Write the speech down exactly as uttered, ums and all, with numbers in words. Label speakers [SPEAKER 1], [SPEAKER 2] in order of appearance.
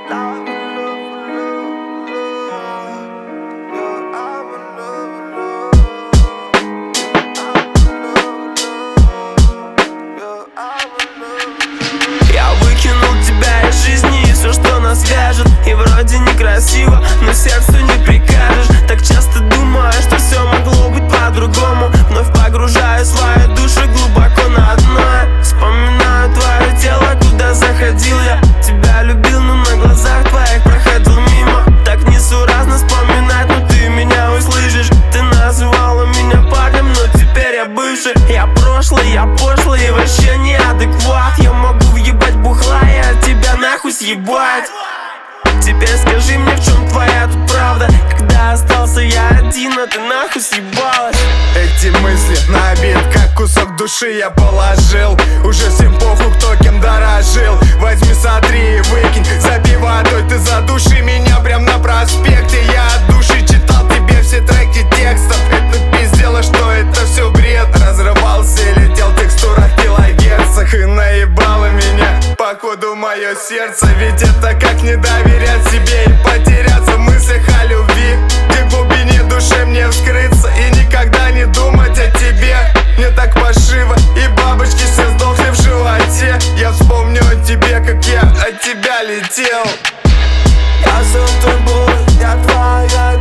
[SPEAKER 1] Я выкинул тебя из жизни и все, что нас вяжет. И вроде некрасиво, но сердцу не прикажешь. Так часто думаю, что все могло быть по-другому. Вновь погружаю свою душу глубоко на дно. Вспоминаю твое тело, куда заходил я. Тебя любил, но на глазах твоих проходил мимо. Так несуразно вспоминать, но ты меня услышишь. Ты называла меня парнем, но теперь я бывший. Я прошлый, я пошлый и вообще неадекват. Я могу въебать бухла и от тебя нахуй съебать. Теперь скажи мне, в чем твоя тут правда? Когда остался я один, а ты нахуй съебалась.
[SPEAKER 2] Эти мысли на обид, как кусок души я положил. Уже всем похуй, кто кем дорожил. Возьми, сотри и выкинь. Забей водой, ты задуши меня прям на проспекте. Я от души читал тебе все треки текстов. Это пиздело, что это все бред. Разрывался и летел в текстурах килогерцах. И наебало меня, походу, мое сердце. Ведь это как не доверять себе и потеряться в мыслях о любви. Где в глубине души мне вскрыться и никогда не думать о тебе. Мне так пошиво, и бабочки все сдохли в животе. Я вспомню о тебе, как я от тебя летел.
[SPEAKER 1] Я сын твой, я твоя